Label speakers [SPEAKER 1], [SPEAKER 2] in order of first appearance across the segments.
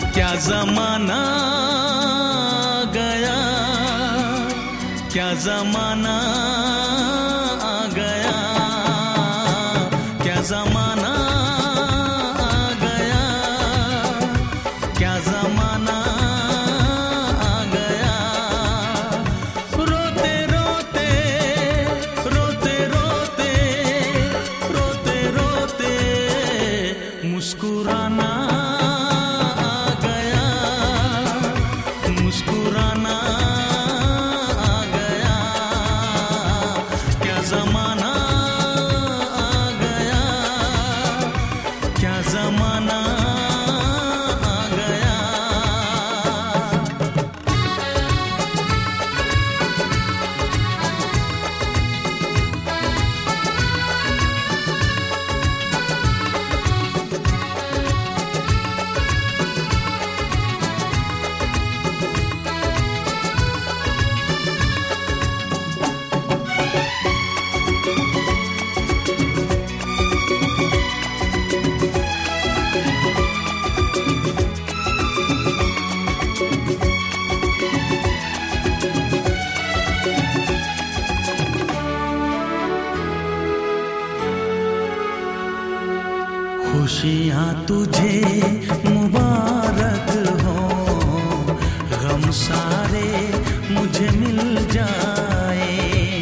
[SPEAKER 1] क्या जमाना गया, क्या जमाना आ गया, क्या जमाना आ गया, क्या जमाना आ गया। रोते रोते रोते रोते रोते रोते मुस्कुराना आ गया, मुस्कुराना आ गया। क्या जमाना आ गया, क्या जमाना आ गया। खुशियाँ तुझे मुबारक हो, गम सारे मुझे मिल जाए।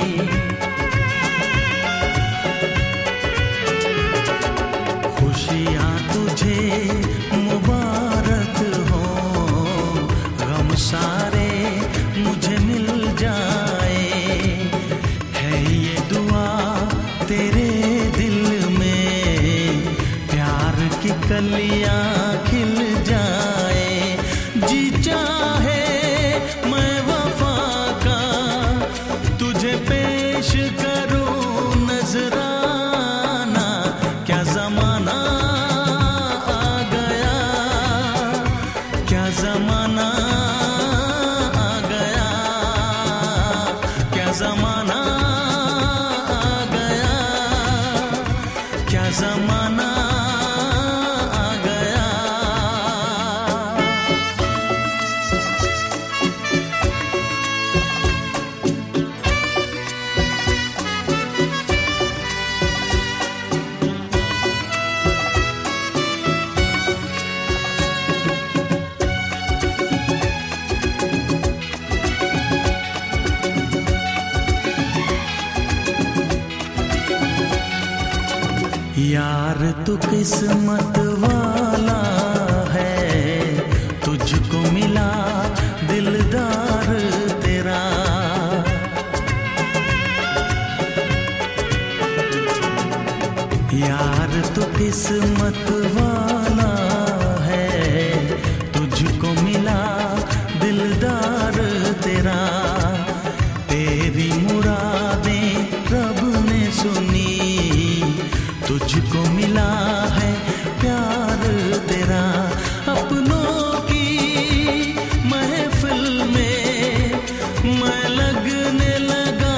[SPEAKER 1] खुशियाँ तुझे मुबारक हो, गम सारे मुझे मिल जाए। है ये दुआ तेरे दिल में, प्यार की कलियां खिल जाए। जी चाहे मैं वफा का तुझे पेश करूं नजराना। क्या जमाना आ गया, क्या जमाना आ गया, क्या जमाना आ गया, क्या जमाना आ गया। यार तू किस्मत वाला है, तुझको मिला दिलदार तेरा। यार तू किस्मत वाला है, तुझको मिला दिलदार तेरा। तेरी मुरादें रब ने सुनी, तुझको मिला है प्यार तेरा। अपनों की महफिल में मैं लगने लगा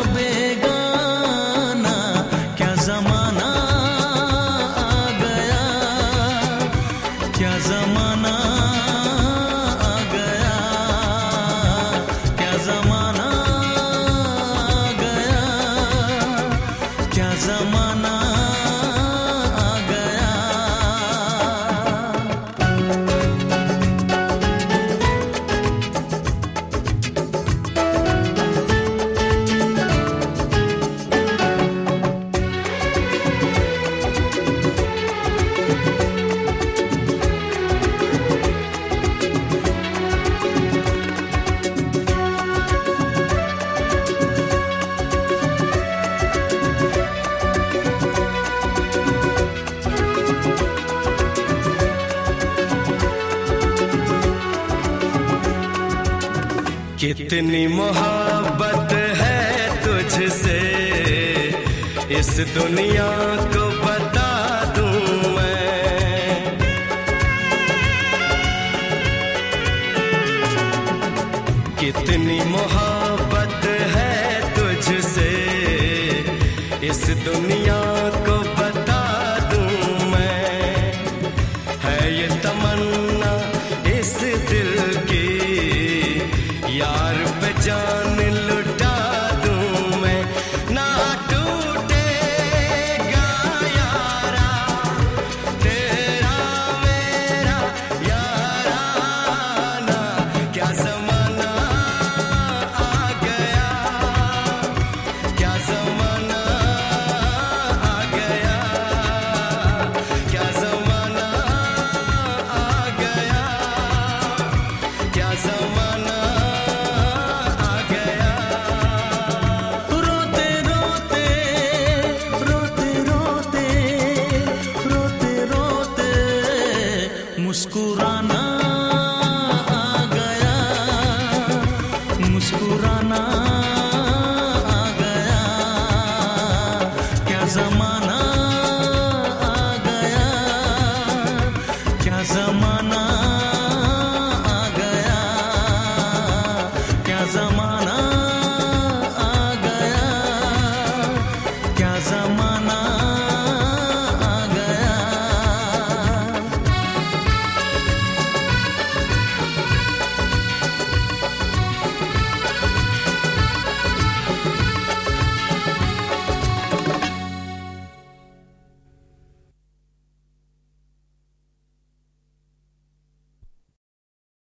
[SPEAKER 1] बेगाना। क्या जमाना आ गया, क्या जमाना आ गया, क्या जमाना आ गया, क्या जमाना आ गया।
[SPEAKER 2] कितनी मोहब्बत है तुझसे, इस दुनिया को बता दूं मैं। कितनी मोहब्बत है तुझसे, इस दुनिया को बता दूं मैं। है ये तमन्ना
[SPEAKER 1] जमाना